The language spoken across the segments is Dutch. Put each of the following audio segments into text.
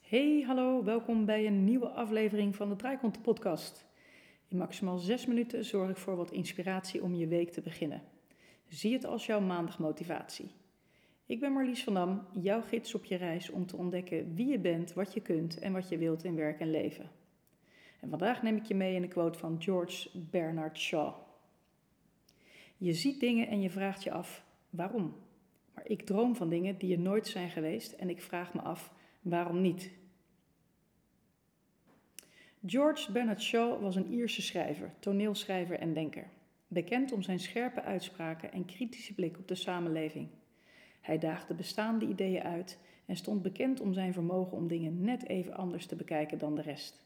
Hey, hallo, welkom bij een nieuwe aflevering van de Draaikonten podcast. In maximaal 6 minuten zorg ik voor wat inspiratie om je week te beginnen. Zie het als jouw maandagmotivatie. Ik ben Marlies van Dam, jouw gids op je reis om te ontdekken wie je bent, wat je kunt en wat je wilt in werk en leven. En vandaag neem ik je mee in een quote van George Bernard Shaw. Je ziet dingen en je vraagt je af, waarom? Maar ik droom van dingen die er nooit zijn geweest en ik vraag me af, waarom niet? George Bernard Shaw was een Ierse schrijver, toneelschrijver en denker. Bekend om zijn scherpe uitspraken en kritische blik op de samenleving. Hij daagde bestaande ideeën uit en stond bekend om zijn vermogen om dingen net even anders te bekijken dan de rest.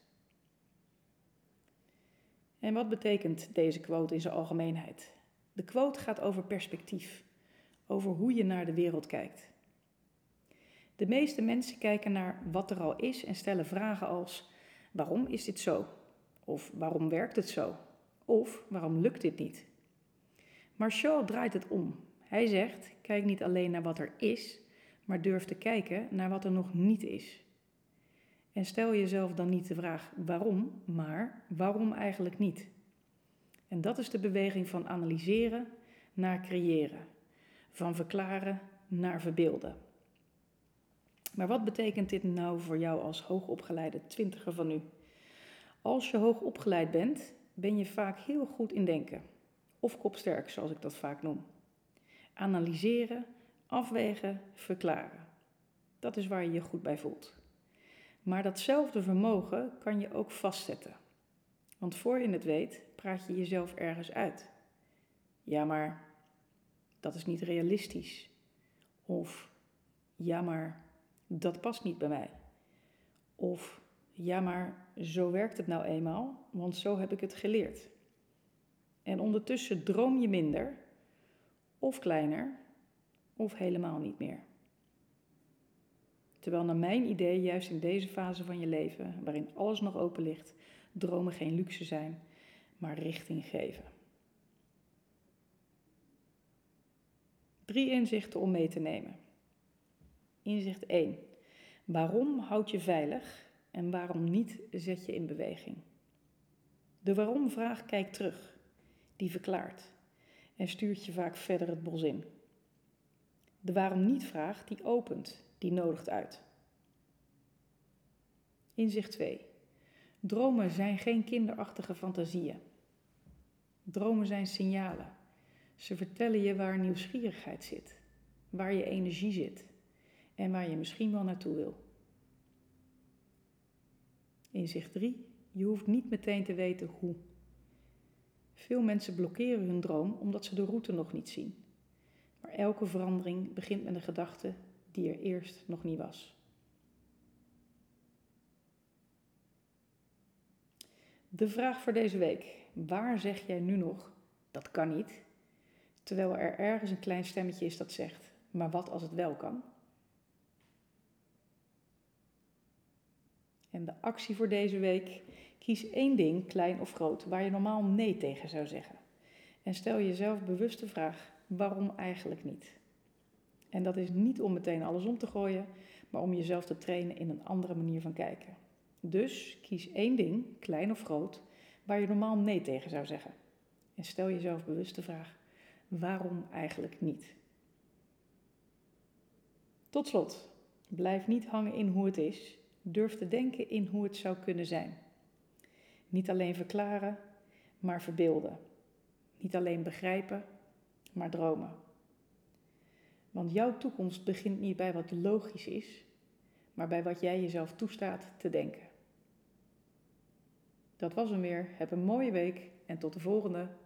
En wat betekent deze quote in zijn algemeenheid? De quote gaat over perspectief, over hoe je naar de wereld kijkt. De meeste mensen kijken naar wat er al is en stellen vragen als: waarom is dit zo? Of waarom werkt het zo? Of waarom lukt dit niet? Maar Shaw draait het om. Hij zegt: kijk niet alleen naar wat er is, maar durf te kijken naar wat er nog niet is. En stel jezelf dan niet de vraag waarom, maar waarom eigenlijk niet? En dat is de beweging van analyseren naar creëren, van verklaren naar verbeelden. Maar wat betekent dit nou voor jou als hoogopgeleide twintiger van nu? Als je hoogopgeleid bent, ben je vaak heel goed in denken. Of kopsterk, zoals ik dat vaak noem. Analyseren, afwegen, verklaren. Dat is waar je je goed bij voelt. Maar datzelfde vermogen kan je ook vastzetten. Want voor je het weet, praat je jezelf ergens uit. Ja, maar dat is niet realistisch. Of ja, maar dat past niet bij mij. Of ja, maar zo werkt het nou eenmaal, want zo heb ik het geleerd. En ondertussen droom je minder, of kleiner, of helemaal niet meer. Terwijl naar mijn idee juist in deze fase van je leven, waarin alles nog open ligt, dromen geen luxe zijn, maar richting geven. 3 inzichten om mee te nemen. Inzicht 1. Waarom houd je veilig en waarom niet zet je in beweging? De waarom-vraag kijkt terug, die verklaart en stuurt je vaak verder het bos in. De waarom-niet-vraag die opent, die nodigt uit. Inzicht 2. Dromen zijn geen kinderachtige fantasieën. Dromen zijn signalen. Ze vertellen je waar nieuwsgierigheid zit, waar je energie zit en waar je misschien wel naartoe wil. Inzicht 3. Je hoeft niet meteen te weten hoe. Veel mensen blokkeren hun droom omdat ze de route nog niet zien. Maar elke verandering begint met een gedachte die er eerst nog niet was. De vraag voor deze week. Waar zeg jij nu nog, dat kan niet, terwijl er ergens een klein stemmetje is dat zegt, maar wat als het wel kan? En de actie voor deze week: kies 1 ding, klein of groot, waar je normaal nee tegen zou zeggen. En stel jezelf bewust de vraag, waarom eigenlijk niet? En dat is niet om meteen alles om te gooien, maar om jezelf te trainen in een andere manier van kijken. Dus kies 1 ding, klein of groot, waar je normaal nee tegen zou zeggen. En stel jezelf bewust de vraag, waarom eigenlijk niet? Tot slot, blijf niet hangen in hoe het is. Durf te denken in hoe het zou kunnen zijn. Niet alleen verklaren, maar verbeelden. Niet alleen begrijpen, maar dromen. Want jouw toekomst begint niet bij wat logisch is, maar bij wat jij jezelf toestaat te denken. Dat was hem weer. Heb een mooie week en tot de volgende.